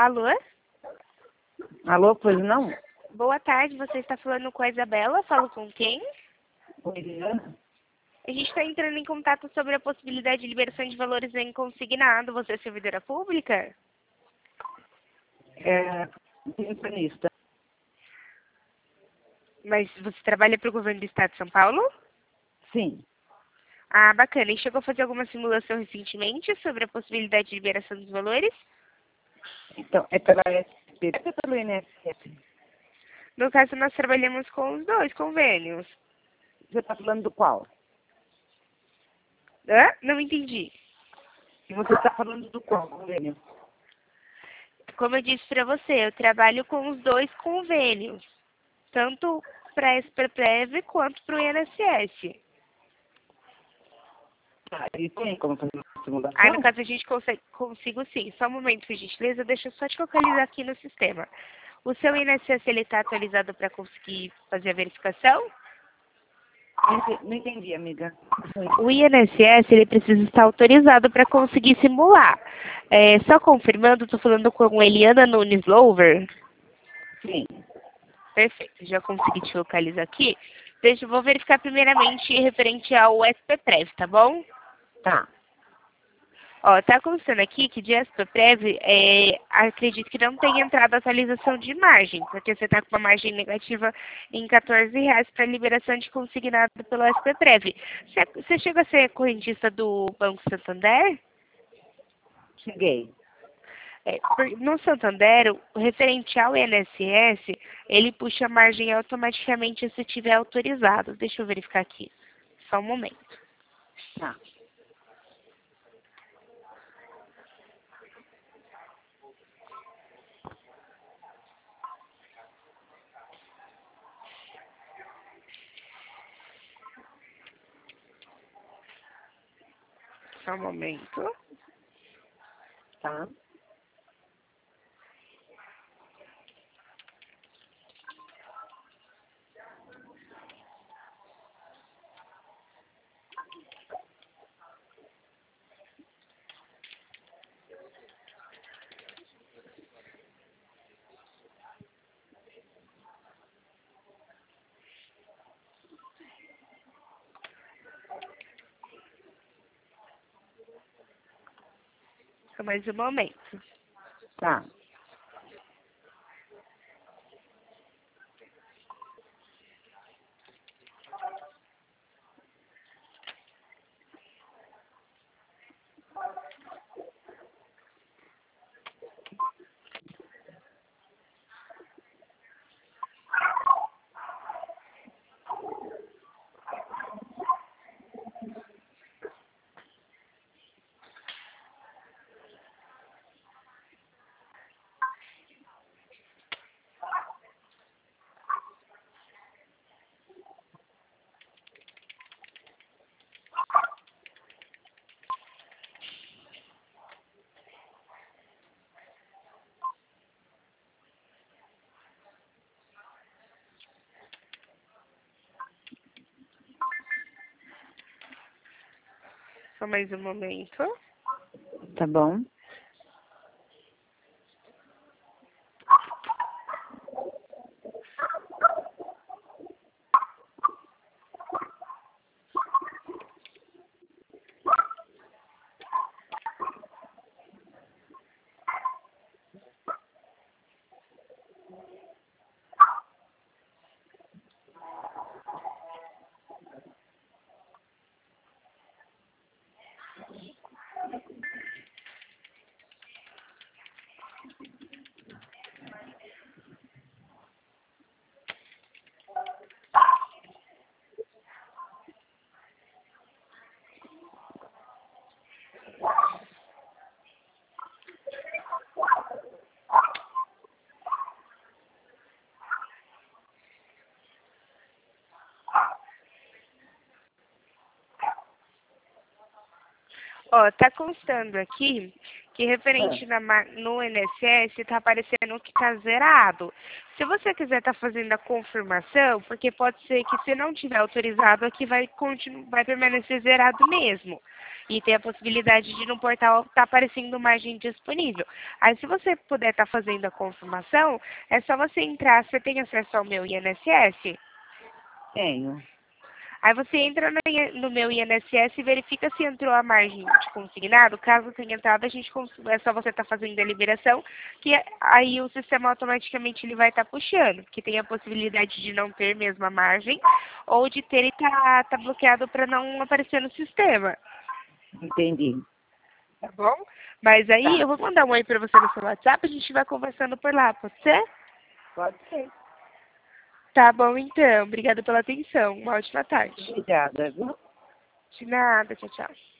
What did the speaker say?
Alô? Alô, pois não? Boa tarde, você está falando com a Isabela? Falo com quem? Oi, Eliana. A gente está entrando em contato sobre a possibilidade de liberação de valores em consignado. Você é servidora pública? Pensionista. Mas você trabalha para o governo do estado de São Paulo? Sim. Ah, bacana. E chegou a fazer alguma simulação recentemente sobre a possibilidade de liberação dos valores? Então, é pela SPP ou pelo INSS? No caso, nós trabalhamos com os dois convênios. Você está falando do qual? Hã? Não entendi. E você está falando do qual convênio? Como eu disse para você, eu trabalho com os dois convênios. Tanto para a SPPrev quanto para o INSS. E tem como fazer uma simulação? Aí, no caso, a gente consigo sim. Só um momento, por gentileza. Deixa eu só te localizar aqui no sistema. O seu INSS, ele está atualizado para conseguir fazer a verificação? Não entendi, amiga. O INSS, ele precisa estar autorizado para conseguir simular. Só confirmando, estou falando com Eliana Nunes Lover. Sim. Perfeito, já consegui te localizar aqui. Eu vou verificar primeiramente referente ao SPPrev, tá bom? Tá. Ó, tá constando aqui que de SPPrev, acredito que não tenha entrado atualização de margem, porque você tá com uma margem negativa em R$ 14 para liberação de consignado pelo SPPrev. Você chega a ser correntista do Banco Santander? Cheguei. No Santander, o referente ao INSS, ele puxa a margem automaticamente se tiver autorizado. Deixa eu verificar aqui. Só um momento. Tá. Só um momento. Tá. Só mais um momento. Tá. Só mais um momento. Tá bom. Ó, tá constando aqui que referente no INSS tá aparecendo que tá zerado. Se você quiser estar fazendo a confirmação, porque pode ser que se não tiver autorizado, aqui vai permanecer zerado mesmo. E tem a possibilidade de no portal estar aparecendo margem disponível. Aí se você puder estar fazendo a confirmação, é só você entrar, você tem acesso ao meu INSS? Tenho. Aí você entra no meu INSS e verifica se entrou a margem de consignado. Caso tenha entrado, é só você estar fazendo a liberação, que aí o sistema automaticamente ele vai estar puxando, porque tem a possibilidade de não ter mesmo a margem, ou de ter e tá bloqueado para não aparecer no sistema. Entendi. Tá bom? Mas aí Tá. eu vou mandar um oi para você no seu WhatsApp, a gente vai conversando por lá, pode ser? Pode ser. Tá bom então. Obrigada pela atenção. Uma ótima tarde. Obrigada, viu? De nada. Tchau, tchau.